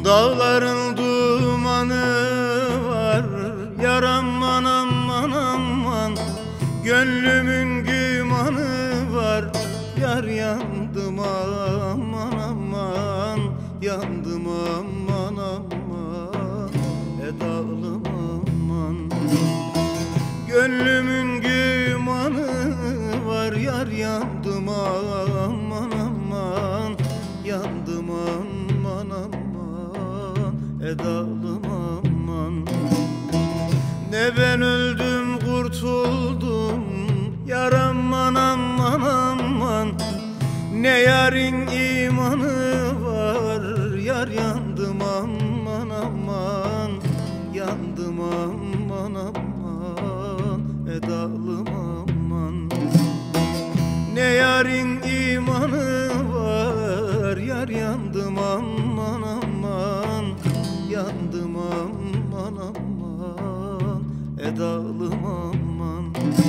Dağların dumanı var, yar aman aman aman. Gönlümün gümanı var, yar yandım aman aman. Yandım aman aman, edalım aman. Gönlümün gümanı var, yar yandım aman aman. Yandım aman aman, edalım aman. Ne ben öldüm kurtuldum, yar aman aman aman. Ne yarın imanı var, yar yandım aman aman. Yandım aman aman, edalım aman. Ne yarın imanı var, yar yandım aman aman. Yandım aman aman, edalım aman.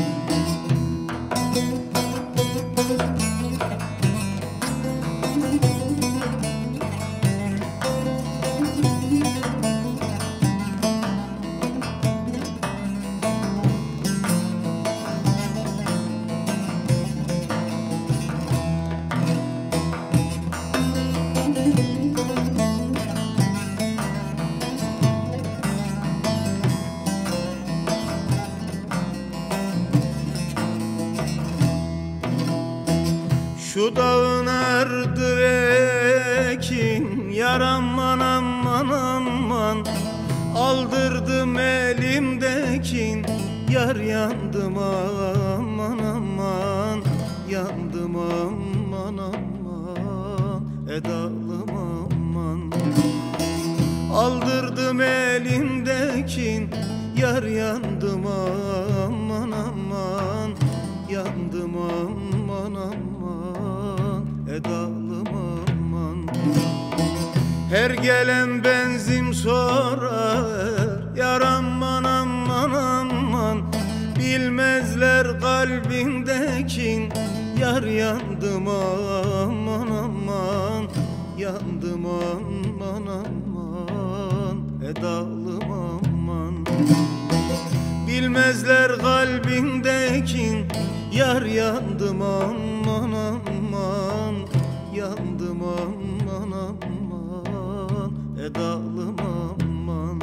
Şu dağın ardı ekin, yar aman aman aman. Aldırdım elimdekin, yar yandım aman aman. Yandım aman aman, edalım aman. Aldırdım elimdekin, yar yandım aman aman. Yandım aman aman, edalım aman. Her gelen benzin sorar, yar aman aman aman. Bilmezler kalbindekin, yar yandım aman aman. Yandım aman aman, edalım aman. Bilmezler kalbindekin, yar yandım aman aman. Yandım aman aman, edalım aman.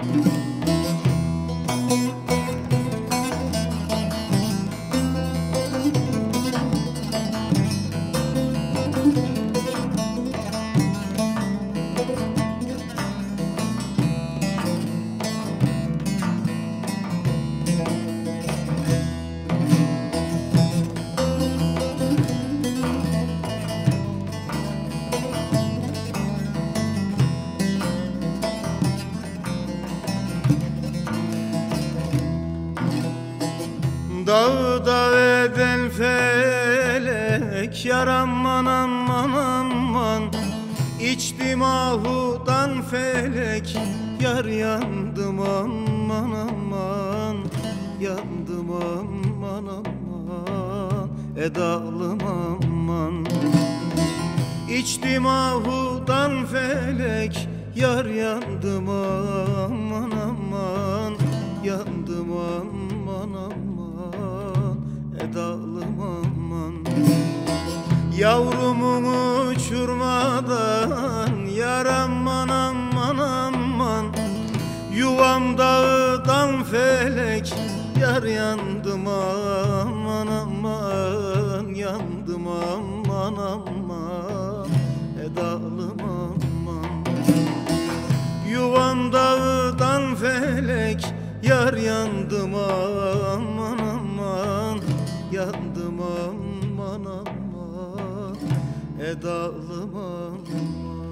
Dağda eden felek, yar aman aman aman. İçtim ahudan felek, yar yandım aman aman. Yandım aman aman, edalım aman. İçtim ahudan felek, yar yandım aman aman. Yandım aman aman, edalım aman. Yavrumun uçurmadan, yar aman aman aman. Yuvam dağdan felek, yar yandım aman aman. Yandım aman aman, edalım aman. Yuvam dağdan felek, yar yandım aman aman. Yandım aman aman, edalım aman.